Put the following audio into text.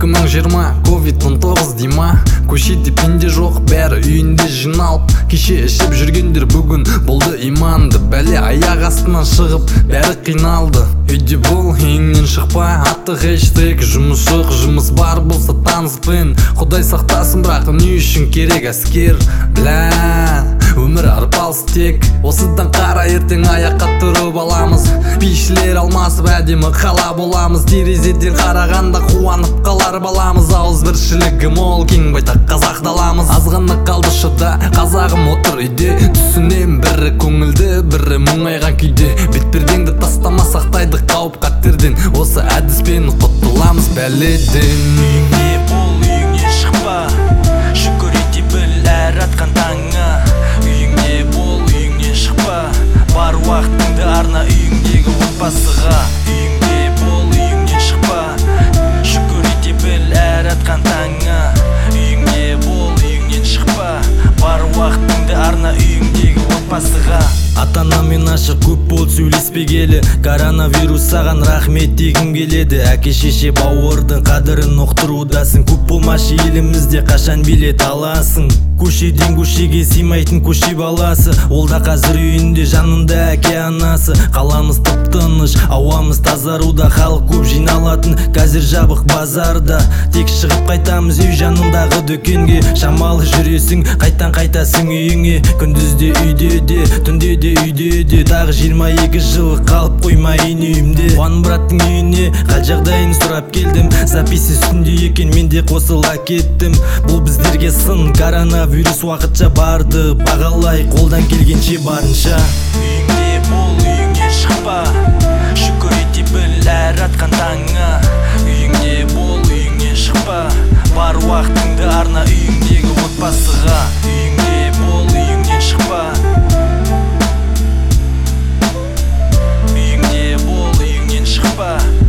2020 COVID-19 дейма, көшеде пенде жоқ, бәрі үйінде жиналып. Кеше ішіп жүргендер бүгін болды иманды, бәле аяқ астынан шығып бәрі қиналды. Үйде бол, үйіңнен шықпа, атты хэштег. Жұмыс жоқ, жұмыс бар болса таныспен. Құдай сақтасын, бірақ не үшін керек әскер? Бля, өмір арпалыс тек. Осыдан қара ертең аяққа тұрып аламыз. Бишілер алмасып әдемі қала боламыз. Терезеден қарағанда қуанып қалар баламыз. Ауыз біршілігі мол, кең байтақ қазақ даламыз. Азғана қалды шыда, қазағым отыр үйде. Түсінем, бірі көңілді, бірі мұңайған күйде. Бетпердеңді тастама, сақтайды қауіп қатерден. Осы әдіспен құтыламыз бәледен. Үйіңде бол, үйіңнен шықпа, шүкір ете біл әр атқан таңа. Үйіңде бол, үйіңнен шықпа, бар уақытыңды арна үйіңдегі отбасыға. Үйіңде бол, үйіңнен шықпа, шүкір ете біл әр атқан таңа. Үйіңде бол, үйіңнен шықпа, бар уақытыңды арна үйіңдегі отбасыға. Ата-анамен ашық көп бол сөйлеспегелі, коронавирус саған рахмет дегім келеді. Әке шеше бауырдың қадірін ұқтырудасың. Көп болмашы елімізде қашан билет аласың. Көшеден көшеге сыймайтын көше баласы, ол да қазір үйінде жанында әке анасы. Қаламыз тып-тыныш, ауамыз тазаруда, халық көп жиналатын қазір жабық базарда. Тек шығып қайтамыз үй жанындағы дүкенге, шамалы жүресің, қайтан қайтасың үйіңе. Күндізде үйде де, түнде де үйде де, тағы 22 жыл қалып қоймайын үйімде. Қуан браттың үйіне қал жағдайын сұрап келдім, запис үстінде екен, мен де қосыла кеттім. Бұл біздерге сын, коронавирус уақытша барды, бағалай қолдан келгенше барынша. Үйіңде бол, үйіңнен шықпа, шүкір ете біл әр атқан таңа. Үйіңде бол, үйіңнен шықпа, бар уақытыңды арна үйіңдегі отбасыға. Үйіңде бол, үйіңнен шықпа, үйіңде бол, үйіңнен шықпа,